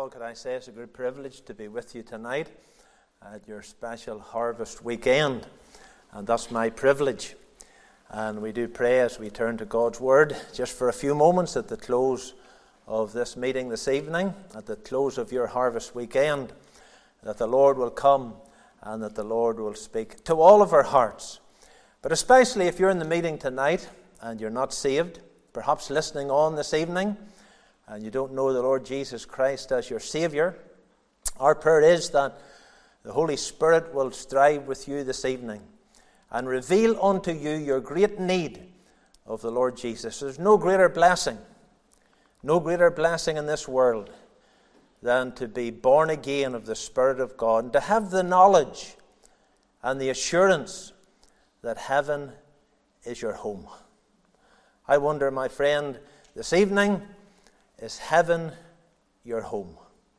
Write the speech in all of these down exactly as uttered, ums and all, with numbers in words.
Could I say it's a great privilege to be with you tonight at your special harvest weekend, and that's my privilege. And we do pray as we turn to God's Word just for a few moments at the close of this meeting this evening, at the close of your harvest weekend, that the Lord will come and that the Lord will speak to all of our hearts. But especially if you're in the meeting tonight and you're not saved, perhaps listening on this evening, and you don't know the Lord Jesus Christ as your Saviour, our prayer is that the Holy Spirit will strive with you this evening and reveal unto you your great need of the Lord Jesus. There's no greater blessing, no greater blessing in this world than to be born again of the Spirit of God and to have the knowledge and the assurance that heaven is your home. I wonder, my friend, this evening, is heaven your home?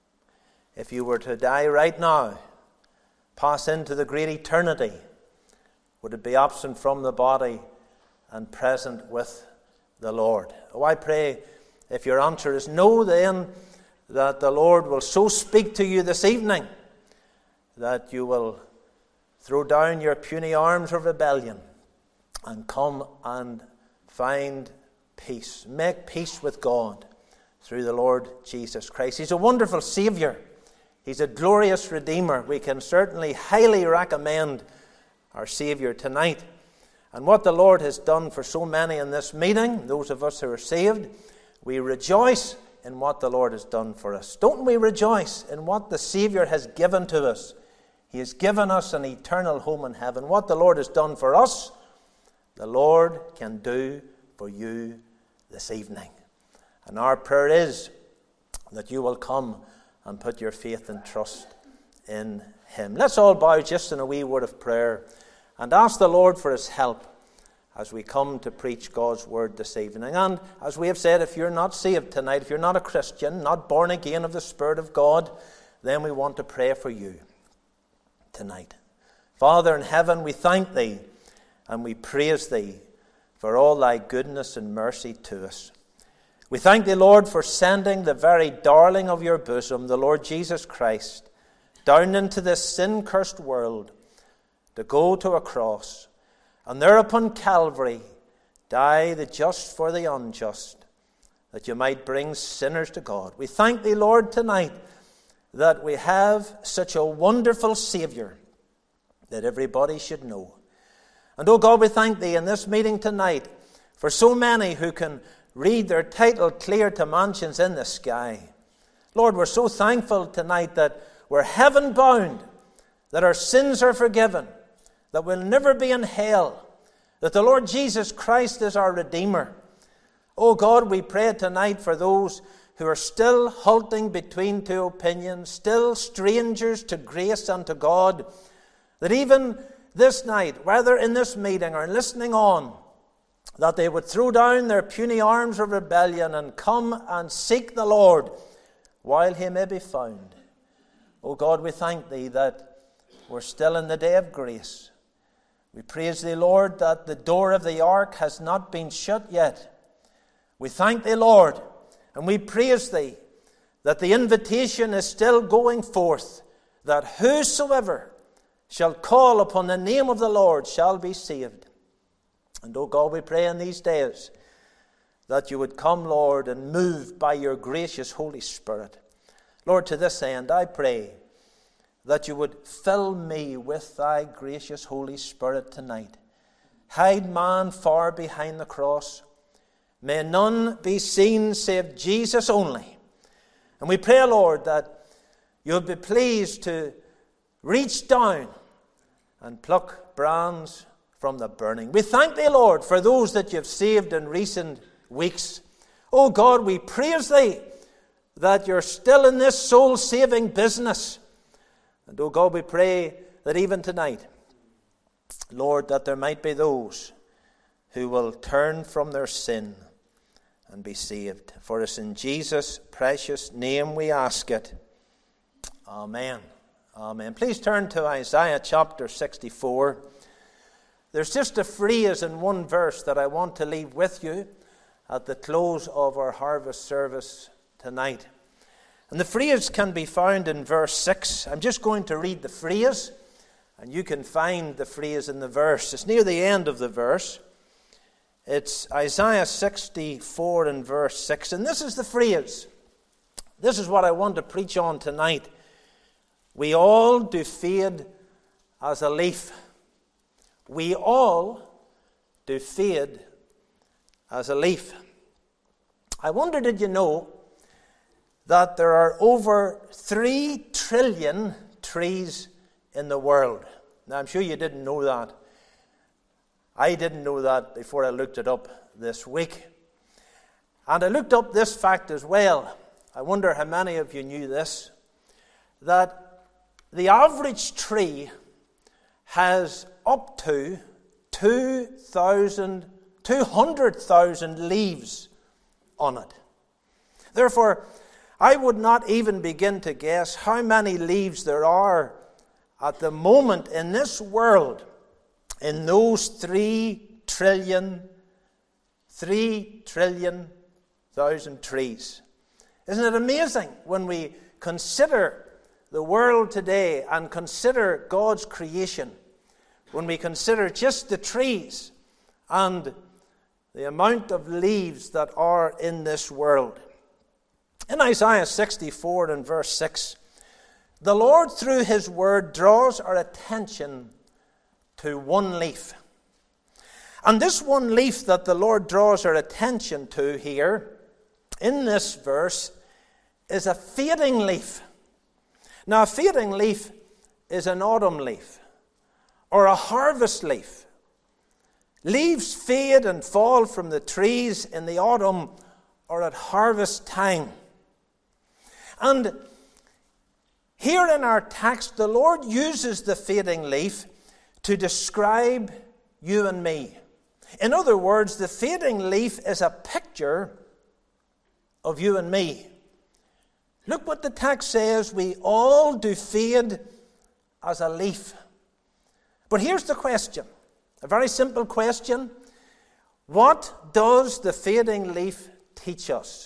If you were to die right now, pass into the great eternity, would it be absent from the body and present with the Lord? Oh, I pray, if your answer is no, then that the Lord will so speak to you this evening that you will throw down your puny arms of rebellion and come and find peace. Make peace with God through the Lord Jesus Christ. He's a wonderful Saviour. He's a glorious Redeemer. We can certainly highly recommend our Saviour tonight. And what the Lord has done for so many in this meeting, those of us who are saved, we rejoice in what the Lord has done for us. Don't we rejoice in what the Saviour has given to us? He has given us an eternal home in heaven. What the Lord has done for us, the Lord can do for you this evening. And our prayer is that you will come and put your faith and trust in Him. Let's all bow just in a wee word of prayer and ask the Lord for His help as we come to preach God's Word this evening. And as we have said, if you're not saved tonight, if you're not a Christian, not born again of the Spirit of God, then we want to pray for you tonight. Father in heaven, we thank Thee and we praise Thee for all Thy goodness and mercy to us. We thank Thee, Lord, for sending the very darling of your bosom, the Lord Jesus Christ, down into this sin-cursed world to go to a cross and there upon Calvary die the just for the unjust, that you might bring sinners to God. We thank Thee, Lord, tonight that we have such a wonderful Saviour that everybody should know. And, oh God, we thank Thee in this meeting tonight for so many who can read their title clear to mansions in the sky. Lord, we're so thankful tonight that we're heaven bound, that our sins are forgiven, that we'll never be in hell, that the Lord Jesus Christ is our Redeemer. Oh God, we pray tonight for those who are still halting between two opinions, still strangers to grace and to God, that even this night, whether in this meeting or listening on, that they would throw down their puny arms of rebellion and come and seek the Lord while He may be found. Oh God, we thank Thee that we're still in the day of grace. We praise Thee, Lord, that the door of the ark has not been shut yet. We thank Thee, Lord, and we praise Thee that the invitation is still going forth, that whosoever shall call upon the name of the Lord shall be saved. And, oh God, we pray in these days that you would come, Lord, and move by your gracious Holy Spirit. Lord, to this end, I pray that you would fill me with thy gracious Holy Spirit tonight. Hide man far behind the cross. May none be seen save Jesus only. And we pray, Lord, that you'll be pleased to reach down and pluck brands from the burning. We thank Thee, Lord, for those that you've saved in recent weeks. Oh God, we praise Thee that you're still in this soul-saving business. And oh God, we pray that even tonight, Lord, that there might be those who will turn from their sin and be saved. For us in Jesus' precious name we ask it. Amen. Amen. Please turn to Isaiah chapter sixty-four. There's just a phrase in one verse that I want to leave with you at the close of our harvest service tonight. And the phrase can be found in verse six. I'm just going to read the phrase, and you can find the phrase in the verse. It's near the end of the verse. It's Isaiah sixty-four and verse six. And this is the phrase. This is what I want to preach on tonight. We all do fade as a leaf. We all do fade as a leaf. I wonder, did you know that there are over three trillion trees in the world? Now, I'm sure you didn't know that. I didn't know that before I looked it up this week. And I looked up this fact as well. I wonder how many of you knew this, that the average tree has up to two hundred thousand leaves on it. Therefore, I would not even begin to guess how many leaves there are at the moment in this world in those three trillion, three trillion thousand trees. Isn't it amazing when we consider the world today and consider God's creation, when we consider just the trees and the amount of leaves that are in this world? In Isaiah sixty-four and verse six, the Lord through his word draws our attention to one leaf. And this one leaf that the Lord draws our attention to here in this verse is a fading leaf. Now, a fading leaf is an autumn leaf or a harvest leaf. Leaves fade and fall from the trees in the autumn or at harvest time. And here in our text, the Lord uses the fading leaf to describe you and me. In other words, the fading leaf is a picture of you and me. Look what the text says: we all do fade as a leaf. But here's the question, a very simple question. What does the fading leaf teach us?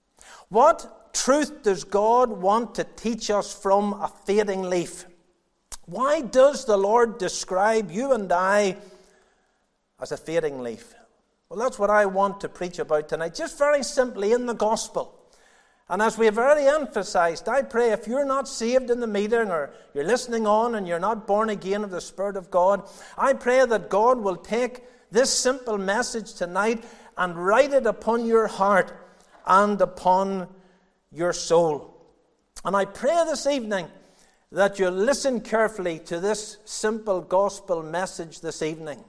What truth does God want to teach us from a fading leaf? Why does the Lord describe you and I as a fading leaf? Well, that's what I want to preach about tonight, just very simply in the gospel. And as we have already emphasized, I pray if you're not saved in the meeting or you're listening on and you're not born again of the Spirit of God, I pray that God will take this simple message tonight and write it upon your heart and upon your soul. And I pray this evening that you'll listen carefully to this simple gospel message this evening.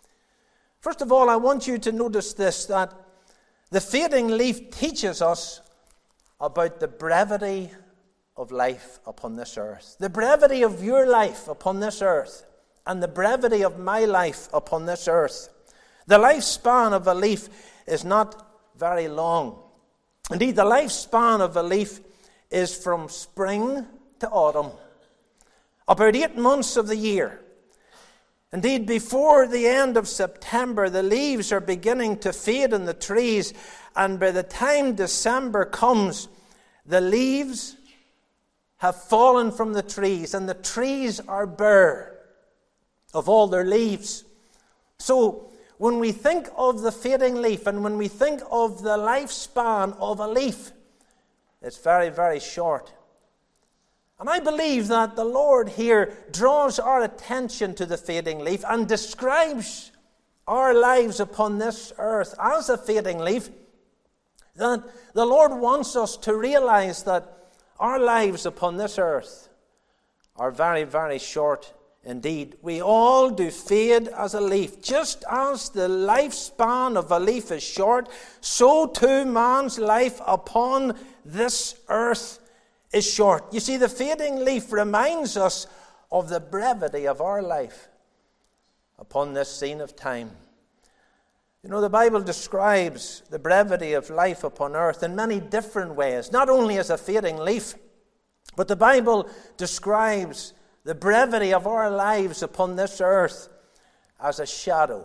First of all, I want you to notice this, that the fading leaf teaches us about the brevity of life upon this earth. The brevity of your life upon this earth and the brevity of my life upon this earth. The lifespan of a leaf is not very long. Indeed, the lifespan of a leaf is from spring to autumn, about eight months of the year. Indeed, before the end of September, the leaves are beginning to fade in the trees, and by the time December comes, the leaves have fallen from the trees, and the trees are bare of all their leaves. So, when we think of the fading leaf, and when we think of the lifespan of a leaf, it's very, very short. And I believe that the Lord here draws our attention to the fading leaf and describes our lives upon this earth as a fading leaf, that the Lord wants us to realize that our lives upon this earth are very, very short indeed. We all do fade as a leaf. Just as the lifespan of a leaf is short, so too man's life upon this earth is short. You see, the fading leaf reminds us of the brevity of our life upon this scene of time. You know, the Bible describes the brevity of life upon earth in many different ways, not only as a fading leaf, but the Bible describes the brevity of our lives upon this earth as a shadow,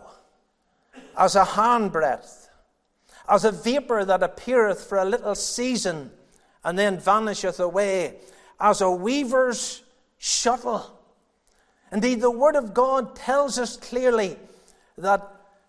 as a handbreadth, as a vapor that appeareth for a little season and then vanisheth away as a weaver's shuttle. Indeed, the Word of God tells us clearly that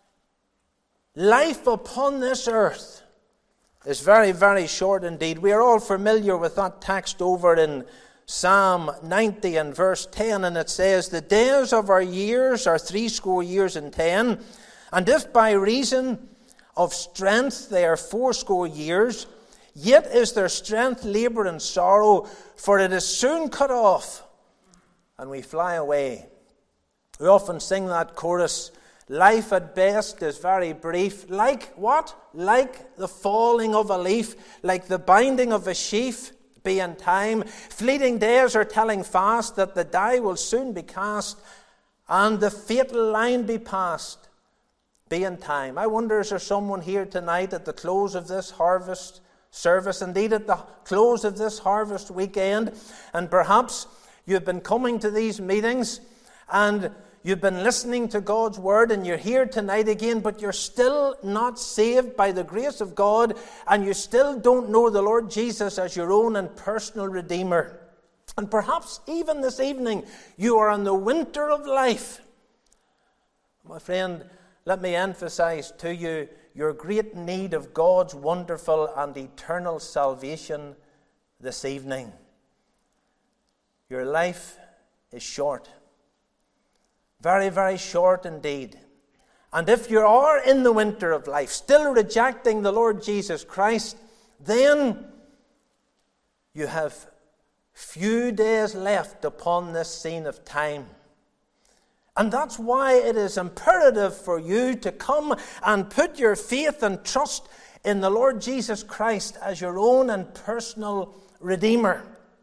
life upon this earth is very, very short indeed. We are all familiar with that text over in Psalm ninety and verse ten, and it says, "The days of our years are threescore years and ten, and if by reason of strength they are fourscore years, yet is their strength labour and sorrow, for it is soon cut off, and we fly away." We often sing that chorus, "Life at best is very brief." Like what? Like the falling of a leaf, like the binding of a sheaf be in time. Fleeting days are telling fast that the die will soon be cast, and the fatal line be passed. Be in time. I wonder, is there someone here tonight at the close of this harvest service, indeed at the close of this harvest weekend, and perhaps you've been coming to these meetings and you've been listening to God's word, and you're here tonight again, but you're still not saved by the grace of God, and you still don't know the Lord Jesus as your own and personal Redeemer. And perhaps even this evening you are in the winter of life. My friend, let me emphasize to you your great need of God's wonderful and eternal salvation this evening. Your life is short. Very, very short indeed. And if you are in the winter of life, still rejecting the Lord Jesus Christ, then you have few days left upon this scene of time. And that's why it is imperative for you to come and put your faith and trust in the Lord Jesus Christ as your own and personal Redeemer.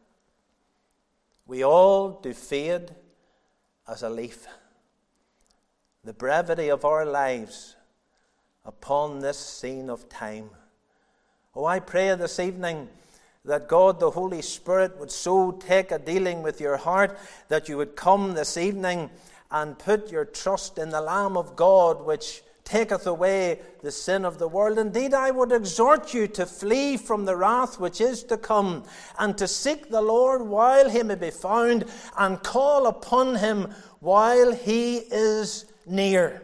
We all do fade as a leaf. The brevity of our lives upon this scene of time. Oh, I pray this evening that God, the Holy Spirit, would so take a dealing with your heart that you would come this evening and put your trust in the Lamb of God, which taketh away the sin of the world. Indeed, I would exhort you to flee from the wrath which is to come, and to seek the Lord while he may be found, and call upon him while he is near.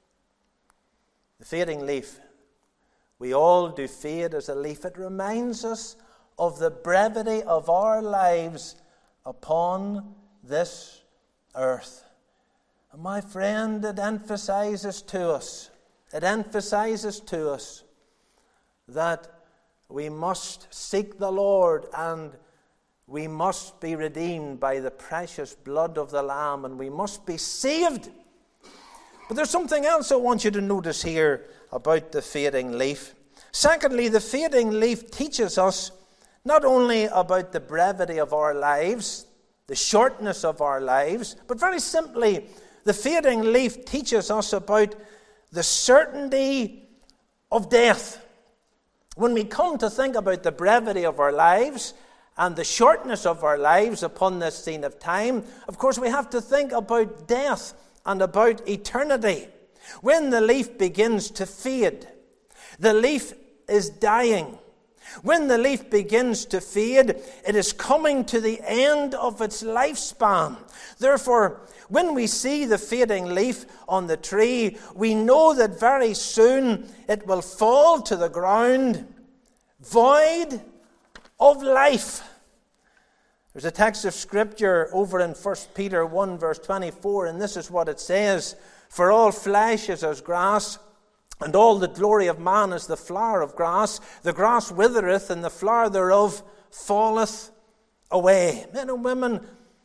The fading leaf. We all do fade as a leaf. It reminds us of the brevity of our lives upon this earth. And my friend, it emphasizes to us, it emphasizes to us that we must seek the Lord, and we must be redeemed by the precious blood of the Lamb, and we must be saved. But there's something else I want you to notice here about the fading leaf. Secondly, the fading leaf teaches us not only about the brevity of our lives, the shortness of our lives, but very simply, the fading leaf teaches us about the certainty of death. When we come to think about the brevity of our lives and the shortness of our lives upon this scene of time, of course we have to think about death and about eternity. When the leaf begins to fade, the leaf is dying. When the leaf begins to fade, it is coming to the end of its lifespan. Therefore, when we see the fading leaf on the tree, we know that very soon it will fall to the ground, void of life. There's a text of Scripture over in First Peter one, verse twenty-four, and this is what it says: "For all flesh is as grass, and all the glory of man is the flower of grass. The grass withereth, and the flower thereof falleth away." Men and women,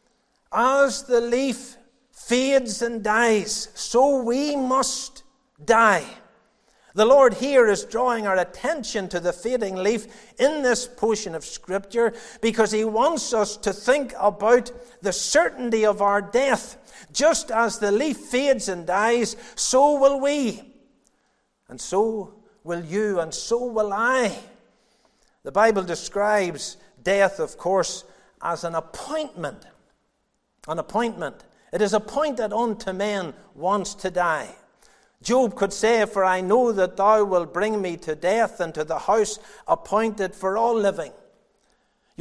as the leaf fades and dies, so we must die. The Lord here is drawing our attention to the fading leaf in this portion of Scripture because he wants us to think about the certainty of our death. Just as the leaf fades and dies, so will we. And so will you, and so will I. The Bible describes death, of course, as an appointment. An appointment. It is appointed unto men once to die. Job could say, "For I know that thou wilt bring me to death, and to the house appointed for all living."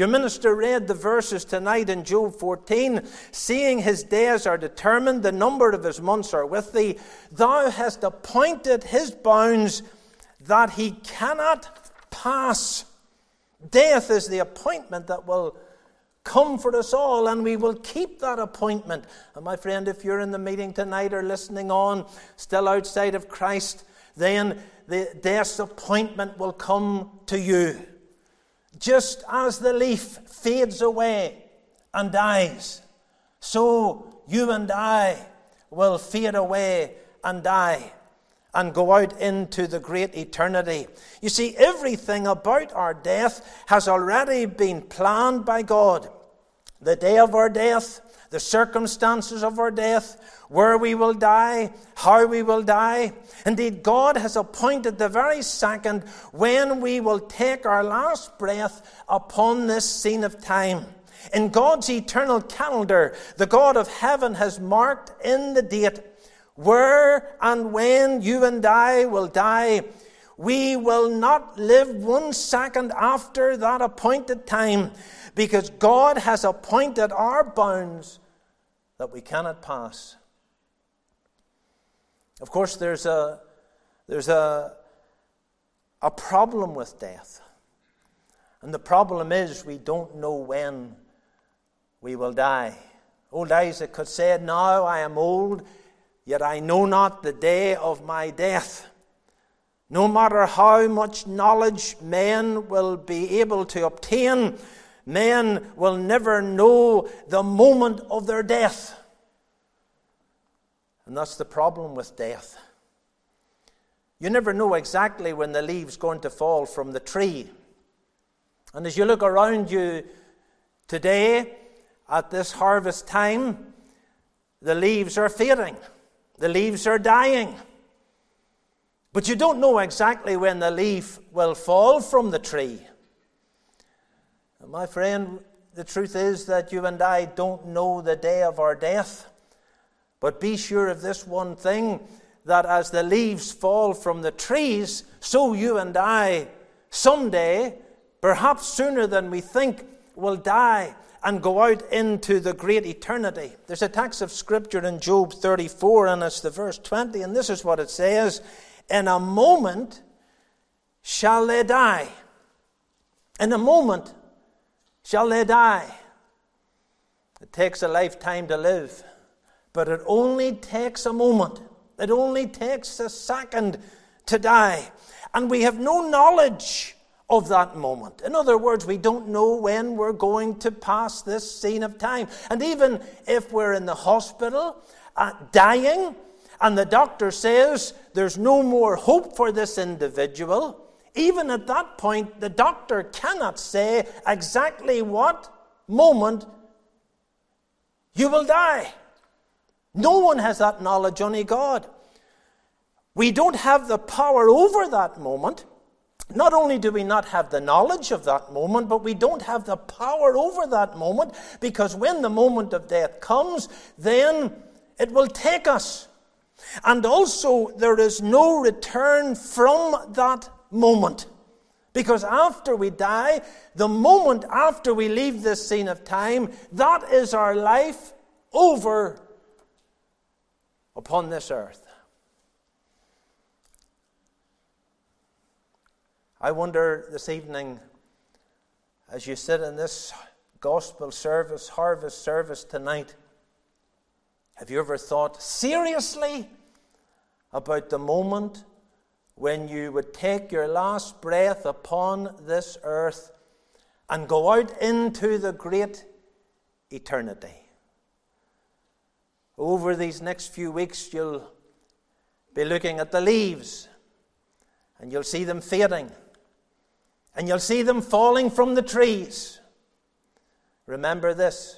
Your minister read the verses tonight in Job fourteen. Seeing his days are determined, the number of his months are with thee. Thou hast appointed his bounds that he cannot pass. Death is the appointment that will come for us all, and we will keep that appointment. And my friend, if you're in the meeting tonight or listening on, still outside of Christ, then the death's appointment will come to you. Just as the leaf fades away and dies, so you and I will fade away and die and go out into the great eternity. You see, everything about our death has already been planned by God. The day of our death, the circumstances of our death, where we will die, how we will die. Indeed, God has appointed the very second when we will take our last breath upon this scene of time. In God's eternal calendar, the God of heaven has marked in the date where and when you and I will die. We will not live one second after that appointed time, because God has appointed our bounds that we cannot pass. Of course, there's a there's a a problem with death. And the problem is we don't know when we will die. Old Isaac had said, "Now I am old, yet I know not the day of my death." No matter how much knowledge men will be able to obtain, men will never know the moment of their death. And that's the problem with death. You never know exactly when the leaves going to fall from the tree. And as you look around you today, at this harvest time, the leaves are fading. The leaves are dying. But you don't know exactly when the leaf will fall from the tree. And my friend, the truth is that you and I don't know the day of our death. But be sure of this one thing, that as the leaves fall from the trees, so you and I someday, perhaps sooner than we think, will die and go out into the great eternity. There's a text of Scripture in Job thirty-four, and it's the verse twenty, and this is what it says: "In a moment shall they die." In a moment shall they die. It takes a lifetime to live, but it only takes a moment. It only takes a second to die. And we have no knowledge of that moment. In other words, we don't know when we're going to pass this scene of time. And even if we're in the hospital uh, dying, and the doctor says there's no more hope for this individual, even at that point, the doctor cannot say exactly what moment you will die. No one has that knowledge, only God. We don't have the power over that moment. Not only do we not have the knowledge of that moment, but we don't have the power over that moment, because when the moment of death comes, then it will take us. And also, there is no return from that moment. Because after we die, the moment after we leave this scene of time, that is our life over upon this earth. I wonder this evening, as you sit in this gospel service, harvest service tonight, have you ever thought seriously about the moment when you would take your last breath upon this earth and go out into the great eternity? Over these next few weeks, you'll be looking at the leaves, and you'll see them fading, and you'll see them falling from the trees. Remember this: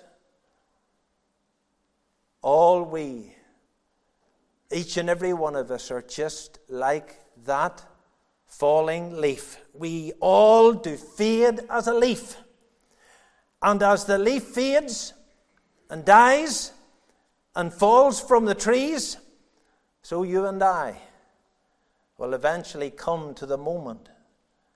all we, each and every one of us, are just like that falling leaf. We all do fade as a leaf. And as the leaf fades and dies and falls from the trees, so you and I will eventually come to the moment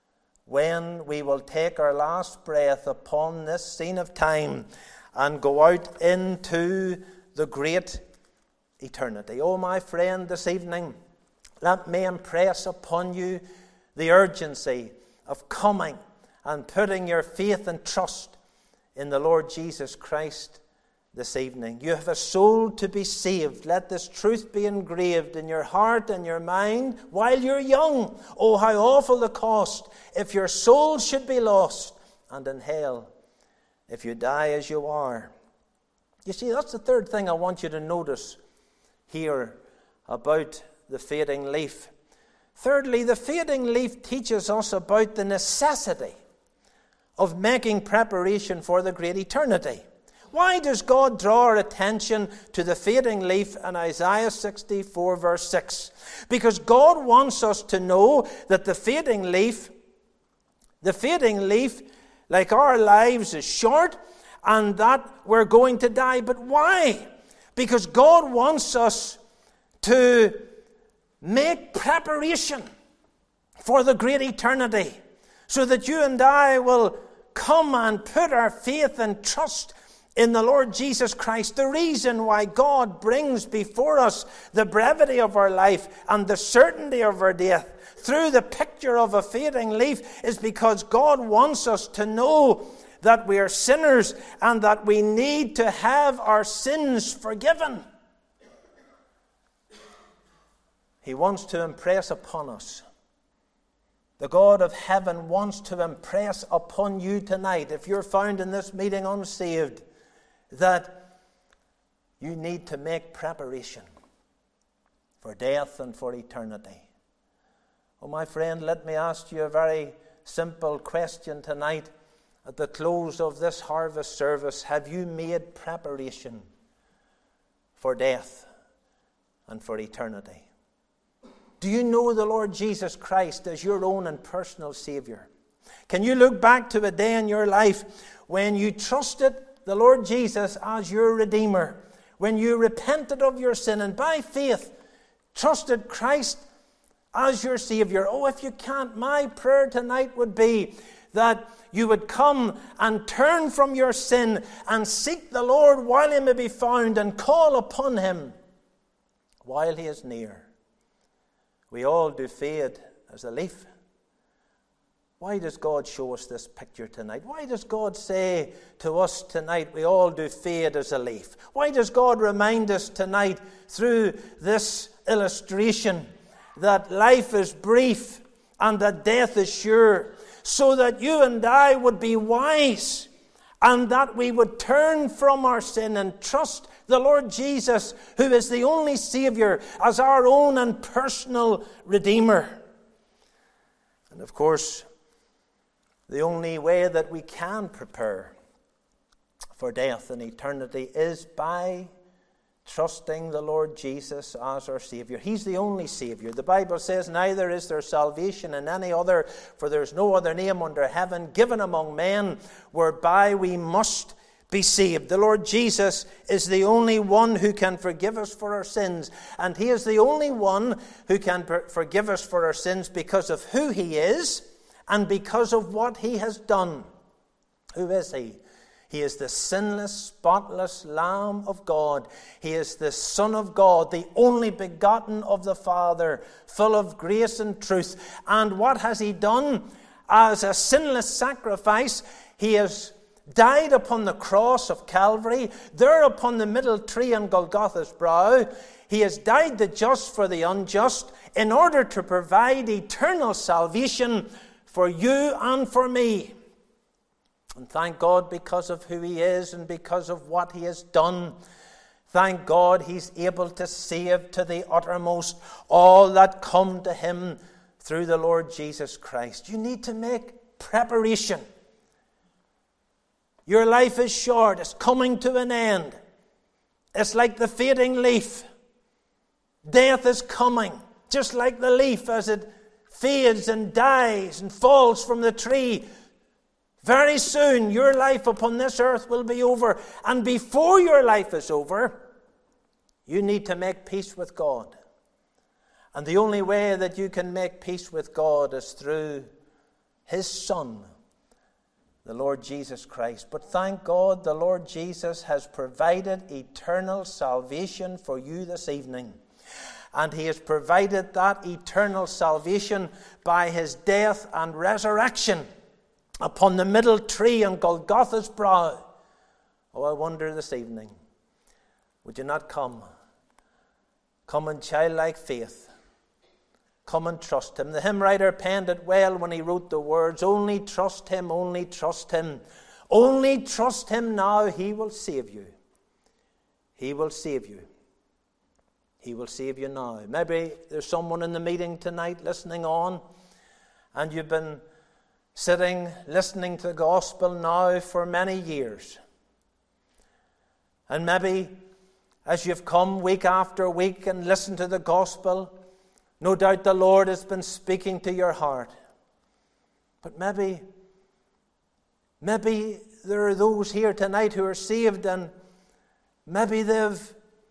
when we will take our last breath upon this scene of time and go out into the great eternity. Oh, my friend, this evening, let me impress upon you the urgency of coming and putting your faith and trust in the Lord Jesus Christ this evening. You have a soul to be saved. Let this truth be engraved in your heart and your mind while you're young. Oh, how awful the cost if your soul should be lost, and in hell if you die as you are. You see, that's the third thing I want you to notice here about the fading leaf. Thirdly, the fading leaf teaches us about the necessity of making preparation for the great eternity. Why does God draw our attention to the fading leaf in Isaiah sixty-four verse six? Because God wants us to know that the fading leaf, the fading leaf, like our lives, is short and that we're going to die. But why? Because God wants us to make preparation for the great eternity, so that you and I will come and put our faith and trust in the Lord Jesus Christ. The reason why God brings before us the brevity of our life and the certainty of our death through the picture of a fading leaf is because God wants us to know that we are sinners and that we need to have our sins forgiven. He wants to impress upon us. The God of heaven wants to impress upon you tonight, if you're found in this meeting unsaved, that you need to make preparation for death and for eternity. Oh, my friend, let me ask you a very simple question tonight at the close of this harvest service. Have you made preparation for death and for eternity? Do you know the Lord Jesus Christ as your own and personal Savior? Can you look back to a day in your life when you trusted the Lord Jesus as your Redeemer, when you repented of your sin and by faith trusted Christ as your Savior? Oh, if you can't, my prayer tonight would be that you would come and turn from your sin and seek the Lord while He may be found and call upon Him while He is near. We all do fade as a leaf. Why does God show us this picture tonight? Why does God say to us tonight, we all do fade as a leaf? Why does God remind us tonight through this illustration that life is brief and that death is sure, so that you and I would be wise and that we would turn from our sin and trust the Lord Jesus, who is the only Savior, as our own and personal Redeemer. And of course, the only way that we can prepare for death and eternity is by trusting the Lord Jesus as our Savior. He's the only Savior. The Bible says, neither is there salvation in any other, for there is no other name under heaven given among men whereby we must be saved. The Lord Jesus is the only one who can forgive us for our sins, and He is the only one who can forgive us for our sins because of who He is and because of what He has done. Who is He? He is the sinless, spotless Lamb of God. He is the Son of God, the only begotten of the Father, full of grace and truth. And what has He done? As a sinless sacrifice, He has died upon the cross of Calvary, there upon the middle tree on Golgotha's brow. He has died the just for the unjust in order to provide eternal salvation for you and for me. And thank God, because of who He is and because of what He has done, thank God He's able to save to the uttermost all that come to Him through the Lord Jesus Christ. You need to make preparation. Your life is short. It's coming to an end. It's like the fading leaf. Death is coming, just like the leaf as it fades and dies and falls from the tree. Very soon, your life upon this earth will be over. And before your life is over, you need to make peace with God. And the only way that you can make peace with God is through his Son, the Lord Jesus Christ. But thank God the Lord Jesus has provided eternal salvation for you this evening. And he has provided that eternal salvation by his death and resurrection upon the middle tree on Golgotha's brow. Oh, I wonder this evening, would you not come? Come in childlike faith. Come and trust him. The hymn writer penned it well when he wrote the words, only trust him, only trust him. Only trust him now, he will save you. He will save you. He will save you now. Maybe there's someone in the meeting tonight listening on, and you've been sitting, listening to the gospel now for many years. And maybe as you've come week after week and listened to the gospel, no doubt the Lord has been speaking to your heart. But maybe, maybe there are those here tonight who are saved, and maybe they've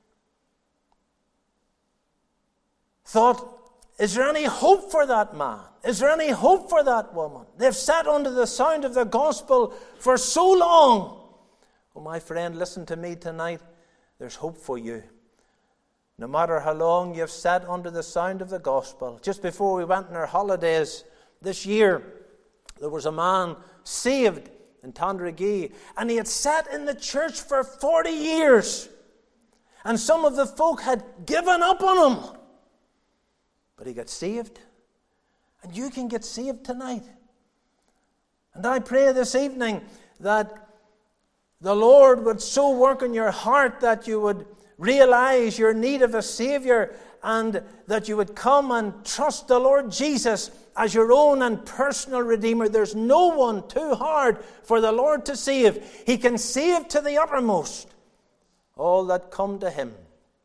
thought, is there any hope for that man? Is there any hope for that woman? They've sat under the sound of the gospel for so long. Oh, my friend, listen to me tonight. There's hope for you. No matter how long you've sat under the sound of the gospel. Just before we went on our holidays this year, there was a man saved in Tandragee, and he had sat in the church for forty years. And some of the folk had given up on him. But he got saved. And you can get saved tonight. And I pray this evening that the Lord would so work in your heart that you would realize your need of a Savior, and that you would come and trust the Lord Jesus as your own and personal Redeemer. There's no one too hard for the Lord to save. He can save to the uttermost all that come to him.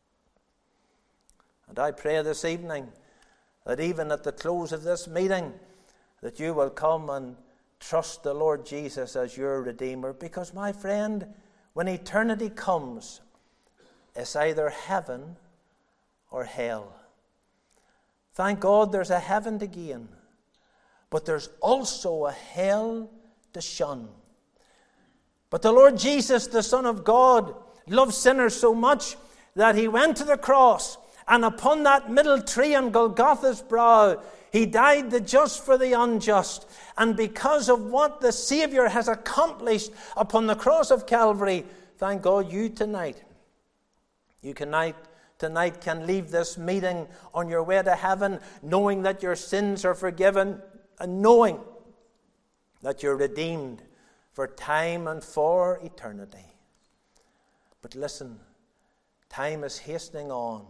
And I pray this evening that even at the close of this meeting, that you will come and trust the Lord Jesus as your Redeemer. Because, my friend, when eternity comes, it's either heaven or hell. Thank God there's a heaven to gain, but there's also a hell to shun. But the Lord Jesus, the Son of God, loved sinners so much that he went to the cross, and upon that middle tree on Golgotha's brow, he died the just for the unjust. And because of what the Savior has accomplished upon the cross of Calvary, thank God you tonight, you tonight, tonight can leave this meeting on your way to heaven, knowing that your sins are forgiven, and knowing that you're redeemed for time and for eternity. But listen, time is hastening on.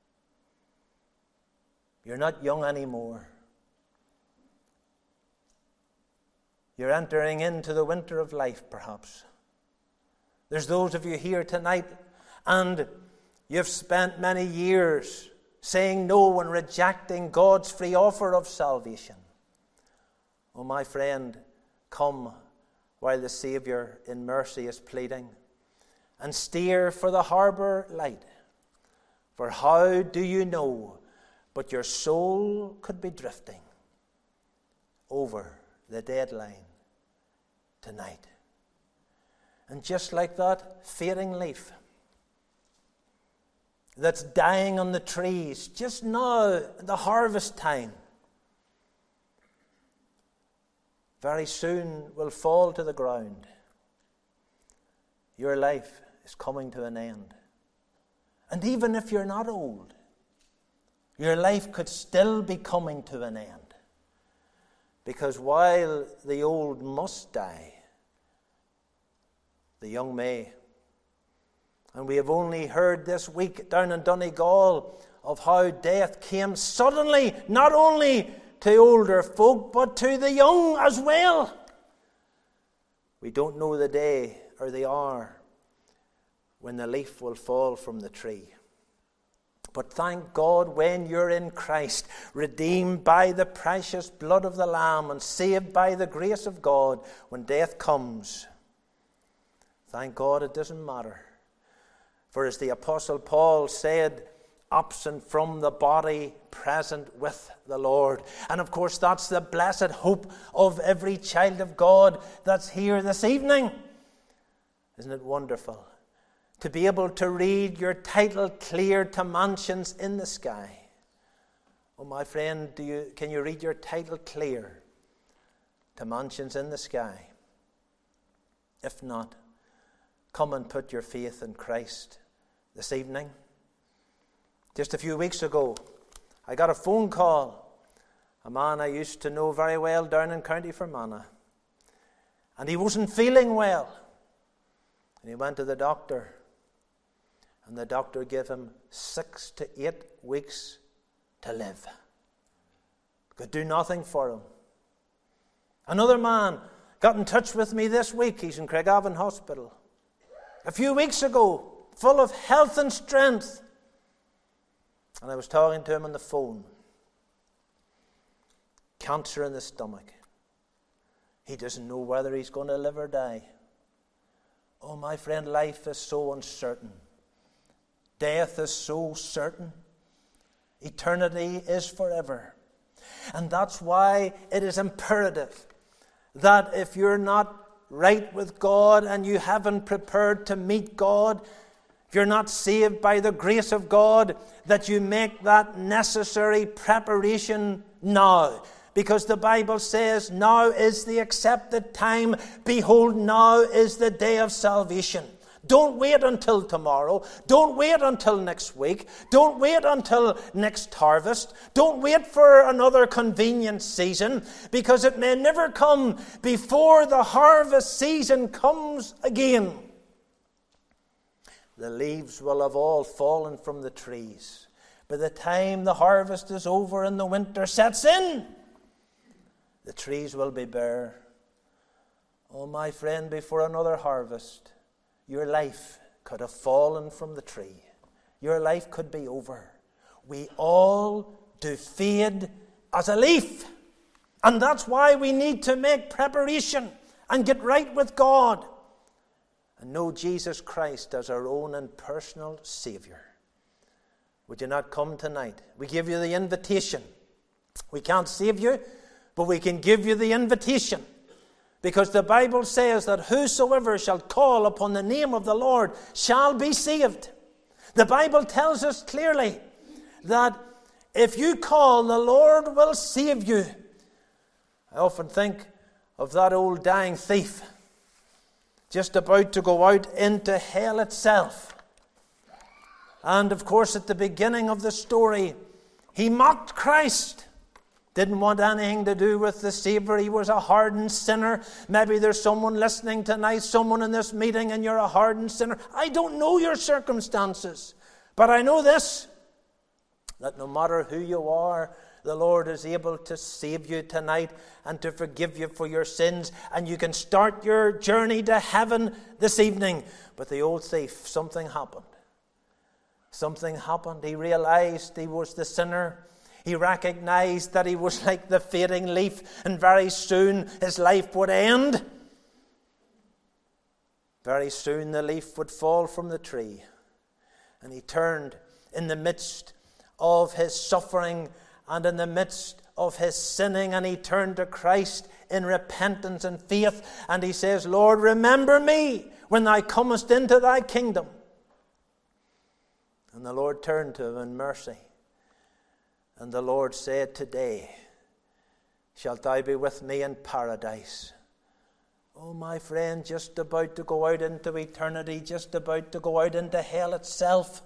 You're not young anymore. You're entering into the winter of life, perhaps. There's those of you here tonight, and you've spent many years saying no and rejecting God's free offer of salvation. Oh, my friend, come while the Savior in mercy is pleading, and steer for the harbour light. For how do you know but your soul could be drifting over the deadline tonight? And just like that fading leaf that's dying on the trees just now, the harvest time, very soon will fall to the ground. Your life is coming to an end. And even if you're not old, your life could still be coming to an end. Because while the old must die, the young may. And we have only heard this week down in Donegal of how death came suddenly, not only to older folk, but to the young as well. We don't know the day or the hour when the leaf will fall from the tree. But thank God, when you're in Christ, redeemed by the precious blood of the Lamb and saved by the grace of God, when death comes, thank God it doesn't matter. For as the Apostle Paul said, absent from the body, present with the Lord. And of course, that's the blessed hope of every child of God that's here this evening. Isn't it wonderful to be able to read your title clear to mansions in the sky? Oh, my friend, do you can you read your title clear to mansions in the sky? If not, come and put your faith in Christ this evening. Just a few weeks ago, I got a phone call. A man I used to know very well down in County Fermanagh. And he wasn't feeling well. And he went to the doctor. And the doctor gave him six to eight weeks to live. Could do nothing for him. Another man got in touch with me this week. He's in Craigavon Hospital. A few weeks ago, full of health and strength. And I was talking to him on the phone. Cancer in the stomach. He doesn't know whether he's going to live or die. Oh, my friend, life is so uncertain. Death is so certain. Eternity is forever. And that's why it is imperative that if you're not right with God and you haven't prepared to meet God, if you're not saved by the grace of God, that you make that necessary preparation now. Because the Bible says, now is the accepted time. Behold, now is the day of salvation. Don't wait until tomorrow. Don't wait until next week. Don't wait until next harvest. Don't wait for another convenient season, because it may never come before the harvest season comes again. The leaves will have all fallen from the trees. By the time the harvest is over and the winter sets in, the trees will be bare. Oh, my friend, before another harvest, your life could have fallen from the tree. Your life could be over. We all do fade as a leaf. And that's why we need to make preparation and get right with God. And know Jesus Christ as our own and personal Savior. Would you not come tonight? We give you the invitation. We can't save you, but we can give you the invitation. Because the Bible says that whosoever shall call upon the name of the Lord shall be saved. The Bible tells us clearly that if you call, the Lord will save you. I often think of that old dying thief, just about to go out into hell itself. And of course, at the beginning of the story, he mocked Christ. Didn't want anything to do with the Savior. He was a hardened sinner. Maybe there's someone listening tonight, someone in this meeting, and you're a hardened sinner. I don't know your circumstances, but I know this, that no matter who you are, the Lord is able to save you tonight and to forgive you for your sins. And you can start your journey to heaven this evening. But the old thief, something happened. Something happened. He realized he was the sinner. He recognized that he was like the fading leaf, and very soon his life would end. Very soon the leaf would fall from the tree. And he turned in the midst of his suffering and in the midst of his sinning, and he turned to Christ in repentance and faith, and he says, Lord, remember me when thou comest into thy kingdom. And the Lord turned to him in mercy. And the Lord said, today shalt thou be with me in paradise. Oh, my friend, just about to go out into eternity, just about to go out into hell itself,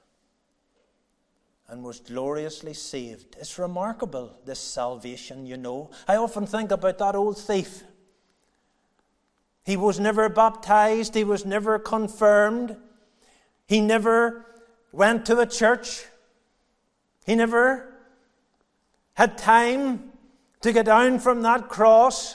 and was gloriously saved. It's remarkable, this salvation, you know. I often think about that old thief. He was never baptized. He was never confirmed. He never went to a church. He never had time to get down from that cross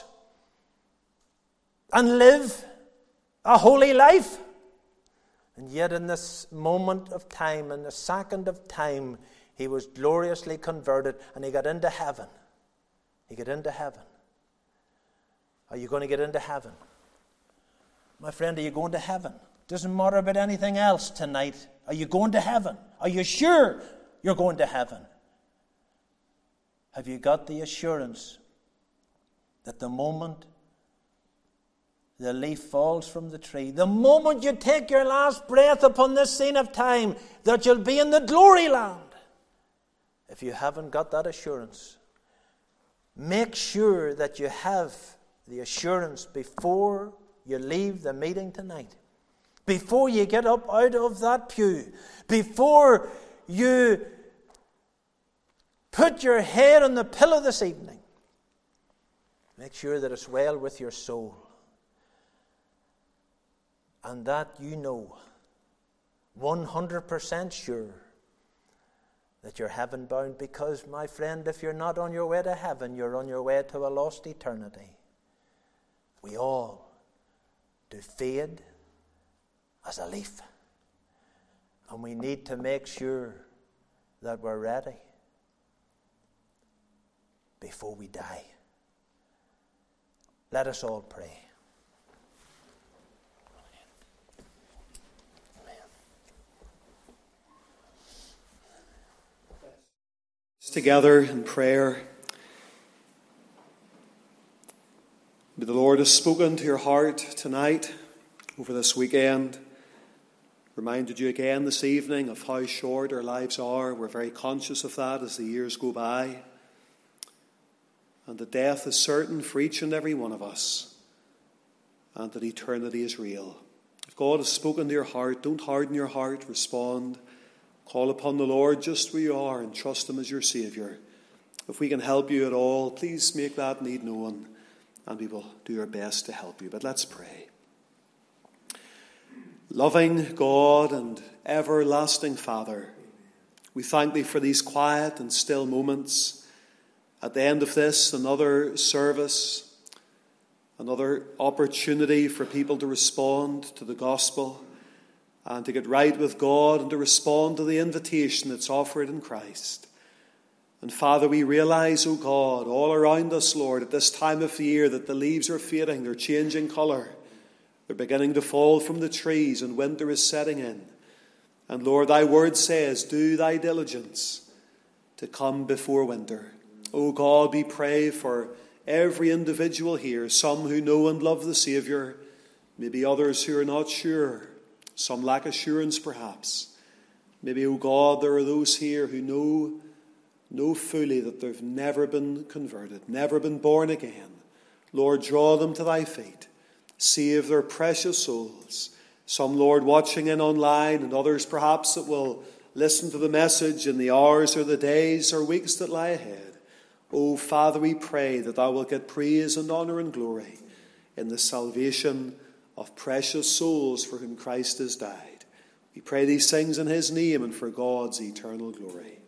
and live a holy life. And yet in this moment of time, in the second of time, he was gloriously converted and he got into heaven. He got into heaven. Are you going to get into heaven? My friend, are you going to heaven? Doesn't matter about anything else tonight. Are you going to heaven? Are you sure you're going to heaven? Have you got the assurance that the moment the leaf falls from the tree, the moment you take your last breath upon this scene of time, that you'll be in the glory land? If you haven't got that assurance, make sure that you have the assurance before you leave the meeting tonight. Before you get up out of that pew. Before you put your head on the pillow this evening. Make sure that it's well with your soul. And that you know, one hundred percent sure, that you're heaven bound. Because, my friend, if you're not on your way to heaven, you're on your way to a lost eternity. We all do fade as a leaf. And we need to make sure that we're ready before we die. Let us all pray. Together in prayer. May the Lord has spoken to your heart tonight, over this weekend. Reminded you again this evening of how short our lives are. We're very conscious of that as the years go by. And that death is certain for each and every one of us. And that eternity is real. If God has spoken to your heart, don't harden your heart. Respond. Call upon the Lord just where you are and trust Him as your Saviour. If we can help you at all, please make that need known, and we will do our best to help you. But let's pray. Loving God and everlasting Father, we thank Thee for these quiet and still moments. At the end of this, another service, another opportunity for people to respond to the gospel and to get right with God and to respond to the invitation that's offered in Christ. And Father, we realize, O God, all around us, Lord, at this time of the year that the leaves are fading, they're changing colour. They're beginning to fall from the trees and winter is setting in. And Lord, Thy word says, do Thy diligence to come before winter. O God, we pray for every individual here, some who know and love the Saviour, maybe others who are not sure. Some lack assurance, perhaps. Maybe, oh God, there are those here who know, know fully that they've never been converted, never been born again. Lord, draw them to Thy feet. Save their precious souls. Some, Lord, watching in online, and others perhaps that will listen to the message in the hours or the days or weeks that lie ahead. Oh, Father, we pray that Thou wilt get praise and honour and glory in the salvation of precious souls for whom Christ has died. We pray these things in His name and for God's eternal glory.